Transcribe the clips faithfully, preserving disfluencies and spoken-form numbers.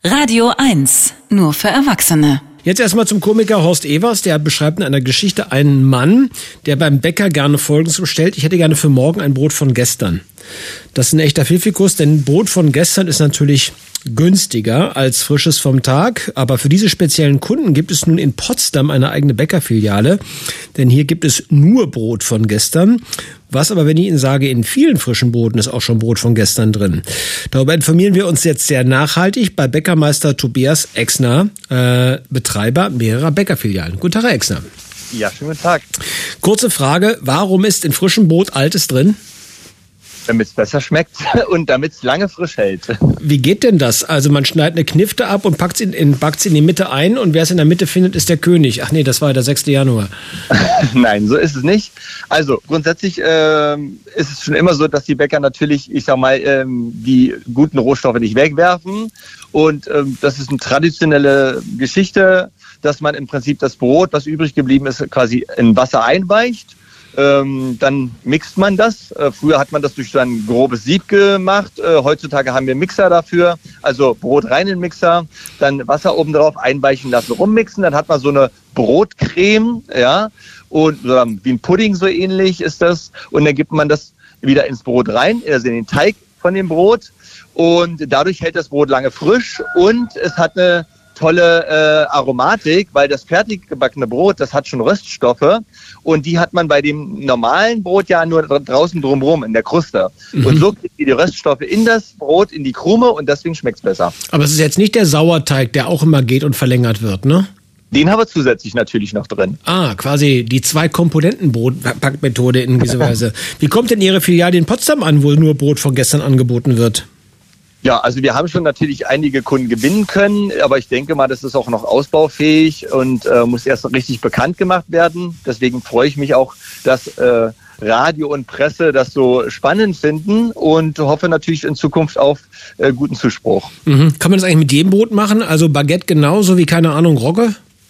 Radio eins, nur für Erwachsene. Jetzt erstmal zum Komiker Horst Evers, der beschreibt in einer Geschichte einen Mann, der beim Bäcker gerne Folgendes bestellt: Ich hätte gerne für morgen ein Brot von gestern. Das ist ein echter Pfiffikus, denn Brot von gestern ist natürlich günstiger als frisches vom Tag. Aber für diese speziellen Kunden gibt es nun in Potsdam eine eigene Bäckerfiliale. Denn hier gibt es nur Brot von gestern. Was aber, wenn ich Ihnen sage, in vielen frischen Broten ist auch schon Brot von gestern drin. Darüber informieren wir uns jetzt sehr nachhaltig bei Bäckermeister Tobias Exner, äh, Betreiber mehrerer Bäckerfilialen. Guten Tag, Herr Exner. Ja, schönen guten Tag. Kurze Frage, warum ist in frischem Brot Altes drin? Damit es besser schmeckt und damit es lange frisch hält. Wie geht denn das? Also man schneidet eine Knifte ab und packt sie in, in, packt sie in die Mitte ein und wer es in der Mitte findet, ist der König. Ach nee, das war der sechste Januar. Nein, so ist es nicht. Also grundsätzlich ähm, ist es schon immer so, dass die Bäcker natürlich, ich sag mal, ähm, die guten Rohstoffe nicht wegwerfen. Und ähm, das ist eine traditionelle Geschichte, dass man im Prinzip das Brot, was übrig geblieben ist, quasi in Wasser einweicht. Ähm, dann mixt man das. Äh, früher hat man das durch so ein grobes Sieb gemacht. Äh, heutzutage haben wir Mixer dafür. Also Brot rein in den Mixer, dann Wasser oben drauf einweichen lassen, rummixen. Dann hat man so eine Brotcreme, ja, und äh, wie ein Pudding so ähnlich ist das. Und dann gibt man das wieder ins Brot rein, also in den Teig von dem Brot. Und dadurch hält das Brot lange frisch und es hat eine tolle äh, Aromatik, weil das fertig gebackene Brot, das hat schon Röststoffe und die hat man bei dem normalen Brot ja nur draußen drumherum in der Kruste. Mhm. Und so kriegt ihr die Röststoffe in das Brot, in die Krume und deswegen schmeckt es besser. Aber es ist jetzt nicht der Sauerteig, der auch immer geht und verlängert wird, ne? Den haben wir zusätzlich natürlich noch drin. Ah, quasi die Zwei-Komponenten-Brot-Packmethode in gewisser Weise. Wie kommt denn Ihre Filiale in Potsdam an, wo nur Brot von gestern angeboten wird? Ja, also wir haben schon natürlich einige Kunden gewinnen können, aber ich denke mal, das ist auch noch ausbaufähig und äh, muss erst richtig bekannt gemacht werden. Deswegen freue ich mich auch, dass äh, Radio und Presse das so spannend finden und hoffe natürlich in Zukunft auf äh, guten Zuspruch. Mhm. Kann man das eigentlich mit jedem Brot machen? Also Baguette genauso wie, keine Ahnung, Rogge?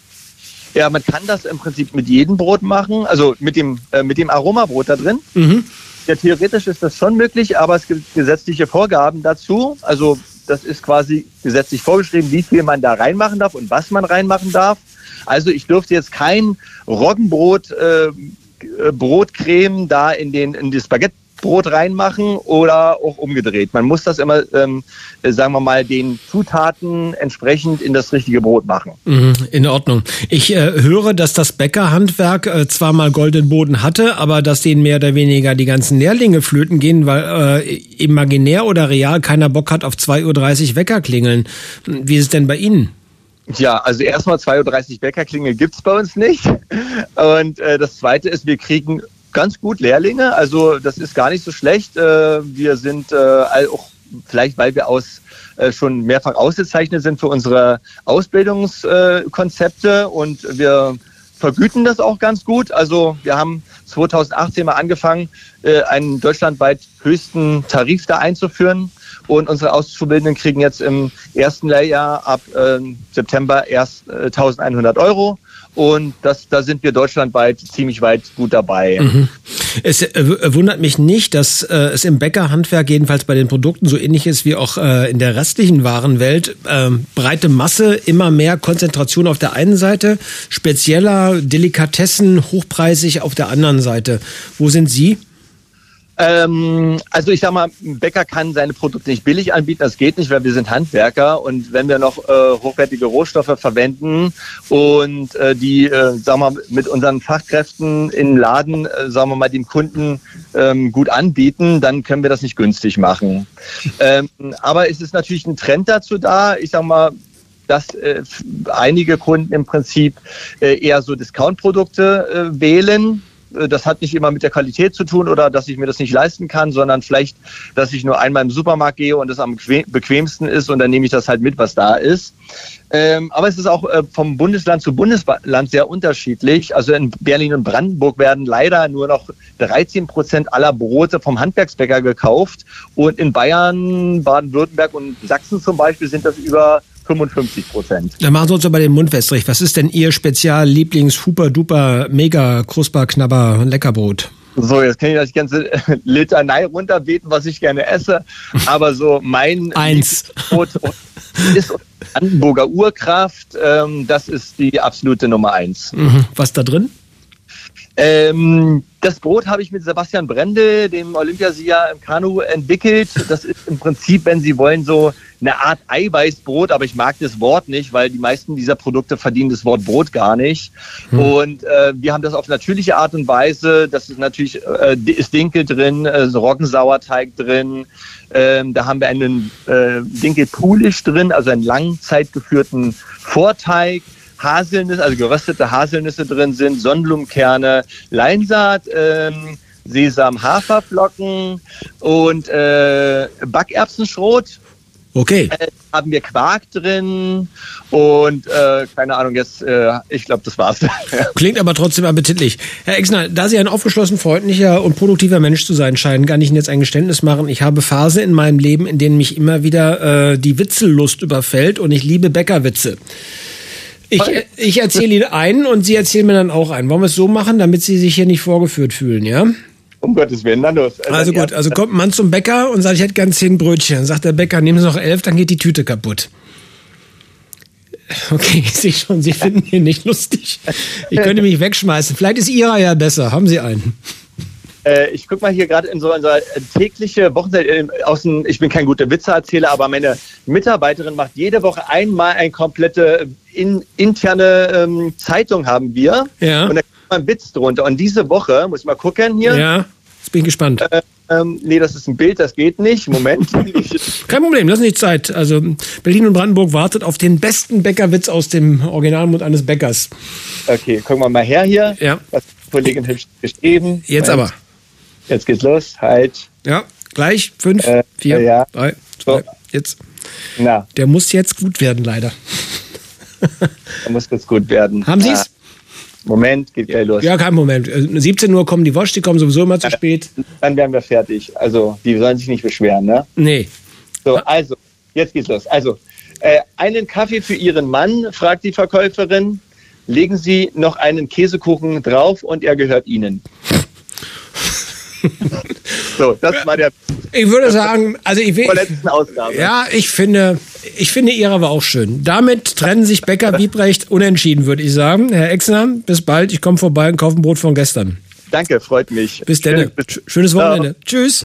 Ja, man kann das im Prinzip mit jedem Brot machen, also mit dem, äh, mit dem Aromabrot da drin. Mhm. Ja, theoretisch ist das schon möglich, aber es gibt gesetzliche Vorgaben dazu. Also das ist quasi gesetzlich vorgeschrieben, wie viel man da reinmachen darf und was man reinmachen darf. Also ich dürfte jetzt kein Roggenbrot, äh, Brotcreme da in den in das Baguettebrot reinmachen oder auch umgedreht. Man muss das immer, ähm, sagen wir mal, den Zutaten entsprechend in das richtige Brot machen. Mhm, in Ordnung. Ich äh, höre, dass das Bäckerhandwerk äh, zwar mal goldenen Boden hatte, aber dass denen mehr oder weniger die ganzen Lehrlinge flöten gehen, weil äh, imaginär oder real keiner Bock hat auf zwei Uhr dreißig Wecker klingeln. Wie ist es denn bei Ihnen? Ja, also erstmal zwei Uhr dreißig Bäckerklingel gibt's bei uns nicht. Und äh, das Zweite ist, wir kriegen ganz gut Lehrlinge, also das ist gar nicht so schlecht. Wir sind auch, vielleicht weil wir aus schon mehrfach ausgezeichnet sind für unsere Ausbildungskonzepte und wir vergüten das auch ganz gut. Also wir haben zweitausendachtzehn mal angefangen, einen deutschlandweit höchsten Tarif da einzuführen und unsere Auszubildenden kriegen jetzt im ersten Lehrjahr ab September erst eintausendeinhundert Euro. Und das, da sind wir deutschlandweit ziemlich weit gut dabei. Mhm. Es äh, wundert mich nicht, dass äh, es im Bäckerhandwerk jedenfalls bei den Produkten so ähnlich ist wie auch äh, in der restlichen Warenwelt. Äh, breite Masse, immer mehr Konzentration auf der einen Seite, spezieller Delikatessen, hochpreisig auf der anderen Seite. Wo sind Sie? Ähm, also ich sag mal, ein Bäcker kann seine Produkte nicht billig anbieten, das geht nicht, weil wir sind Handwerker und wenn wir noch äh, hochwertige Rohstoffe verwenden und äh, die, äh, sagen wir mal, mit unseren Fachkräften im Laden, äh, sagen wir mal, dem Kunden ähm, gut anbieten, dann können wir das nicht günstig machen. Ähm, aber es ist natürlich ein Trend dazu da, ich sag mal, dass äh, einige Kunden im Prinzip äh, eher so Discount-Produkte äh, wählen. Das hat nicht immer mit der Qualität zu tun oder dass ich mir das nicht leisten kann, sondern vielleicht, dass ich nur einmal im Supermarkt gehe und es am bequemsten ist und dann nehme ich das halt mit, was da ist. Ähm, aber es ist auch äh, vom Bundesland zu Bundesland sehr unterschiedlich. Also in Berlin und Brandenburg werden leider nur noch dreizehn Prozent aller Brote vom Handwerksbäcker gekauft und in Bayern, Baden-Württemberg und Sachsen zum Beispiel sind das über fünfundfünfzig Prozent. Dann machen Sie uns aber den Mund wässrig. Was ist denn Ihr Spezial-Lieblings-Huper-Duper-Mega-Krusper-Knabber-Leckerbrot? So, jetzt kann ich das ganze Litanei runterbeten, was ich gerne esse. Aber so mein Eins. Brot ist Brandenburger Urkraft. Ähm, das ist die absolute Nummer eins. Mhm. Was da drin? Ähm, das Brot habe ich mit Sebastian Brendel, dem Olympiasieger im Kanu, entwickelt. Das ist im Prinzip, wenn Sie wollen, so eine Art Eiweißbrot, aber ich mag das Wort nicht, weil die meisten dieser Produkte verdienen das Wort Brot gar nicht. Hm. Und äh, wir haben das auf natürliche Art und Weise. Das ist natürlich, äh, ist Dinkel drin, äh, Roggensauerteig drin. Ähm, da haben wir einen äh, Dinkelpulisch drin, also einen langzeitgeführten Vorteig. Haselnüsse, also geröstete Haselnüsse drin sind, Sonnenblumenkerne, Leinsaat, ähm, Sesam, Haferflocken und äh, Backerbsenschrot. Okay. Äh, haben wir Quark drin und äh, keine Ahnung, jetzt, äh, ich glaube, das war's. Klingt aber trotzdem appetitlich. Herr Exner, da Sie ein aufgeschlossen, freundlicher und produktiver Mensch zu sein scheinen, kann ich Ihnen jetzt ein Geständnis machen. Ich habe Phasen in meinem Leben, in denen mich immer wieder äh, die Witzellust überfällt und ich liebe Bäckerwitze. Ich, ich erzähle Ihnen einen und Sie erzählen mir dann auch einen. Wollen wir es so machen, damit Sie sich hier nicht vorgeführt fühlen, ja? Um Gottes Willen, dann los. Also, also gut, also kommt ein Mann zum Bäcker und sagt, ich hätte gern zehn Brötchen. Dann sagt der Bäcker, nehmen Sie noch elf, dann geht die Tüte kaputt. Okay, ich sehe schon, Sie finden ihn nicht lustig. Ich könnte mich wegschmeißen. Vielleicht ist Ihrer ja besser. Haben Sie einen? Ich gucke mal hier gerade in so eine tägliche Wochenzeit aus dem, ich bin kein guter Witzeerzähler, aber meine Mitarbeiterin macht jede Woche einmal eine komplette in, interne ähm, Zeitung haben wir. Ja. Und da kommt mal ein Witz drunter. Und diese Woche, muss ich mal gucken hier. Ja, jetzt bin ich gespannt. Äh, ähm, nee, das ist ein Bild, das geht nicht. Moment. Kein Problem, lass nicht Zeit. Also Berlin und Brandenburg wartet auf den besten Bäckerwitz aus dem Originalmund eines Bäckers. Okay, gucken wir mal her hier. Ja. Was die Kollegin hübsch geschrieben. Jetzt Moment. aber. Jetzt geht's los. Halt. Ja, gleich. Fünf, äh, vier, ja. drei, zwei, so. jetzt. Na. Der muss jetzt gut werden, leider. Der muss jetzt gut werden. Haben Sie es? Moment, geht gleich los. Ja, kein Moment. siebzehn Uhr kommen die Wosch, die kommen sowieso immer zu spät. Dann wären wir fertig. Also, die sollen sich nicht beschweren, ne? Nee. So, also, jetzt geht's los. Also, äh, einen Kaffee für Ihren Mann, fragt die Verkäuferin. Legen Sie noch einen Käsekuchen drauf und er gehört Ihnen. So, das war der. Ich würde sagen, also ich will. Vorletzten Ausgabe. Ja, ich finde, ich finde Ihre war auch schön. Damit trennen sich Bäcker Wiebrecht unentschieden, würde ich sagen. Herr Exner, bis bald. Ich komme vorbei und kaufe ein Brot von gestern. Danke, freut mich. Bis dann. Schönes Wochenende. Ciao. Tschüss.